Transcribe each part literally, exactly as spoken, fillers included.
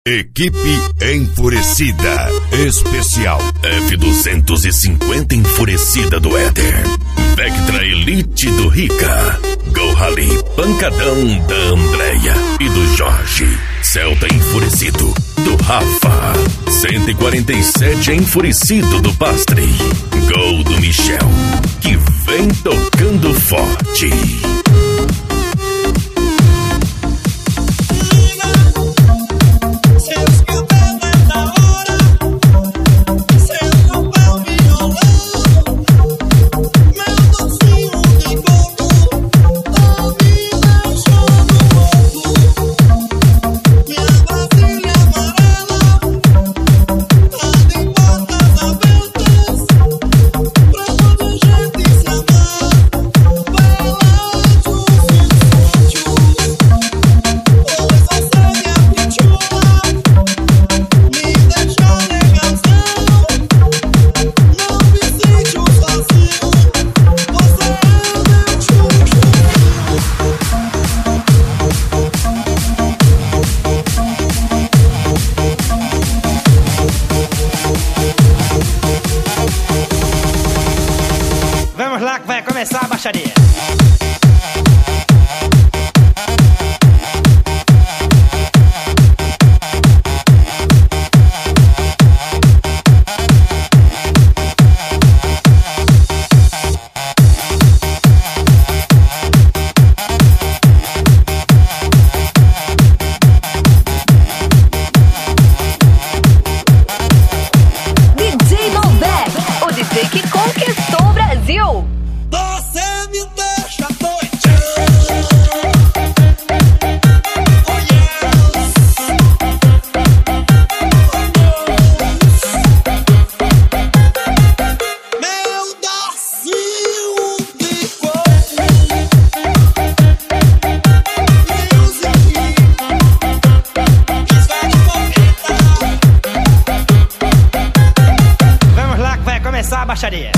Equipe Enfurecida Especial F duzentos e cinquenta Enfurecida do Éder, Vectra Elite do Rica, Go Rally Pancadão da Andréia e do Jorge, Celta Enfurecido do Rafa, cento e quarenta e sete Enfurecido do Pastre, Gol do Michel, que vem tocando forte. Vamos lá que vai começar a baixaria. D J Malbec, o D J que conquistou o Brasil. Você me deixa doidão. Meu docinho de coco. Music. Isso é de fogueta. Vamos lá que vai começar a baixaria.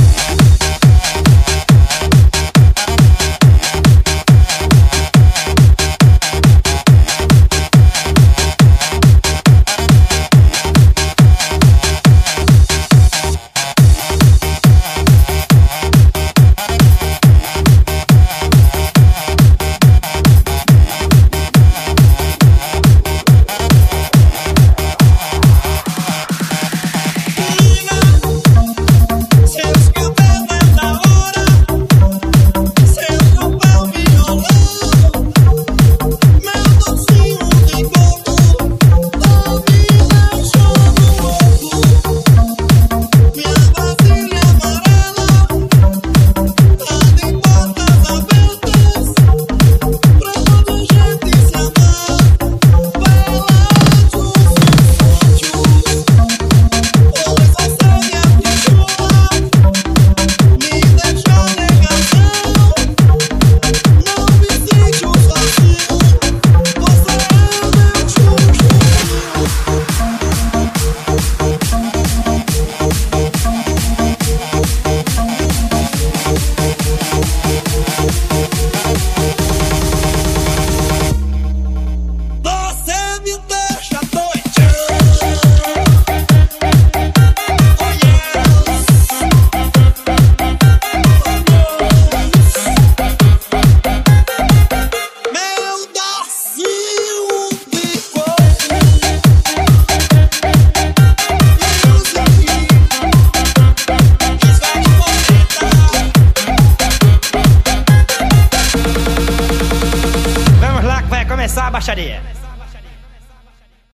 Você me deixa doidão. Meu docinho de coco. Music. Isso é de fogueta. Vamos lá que vai começar a baixaria.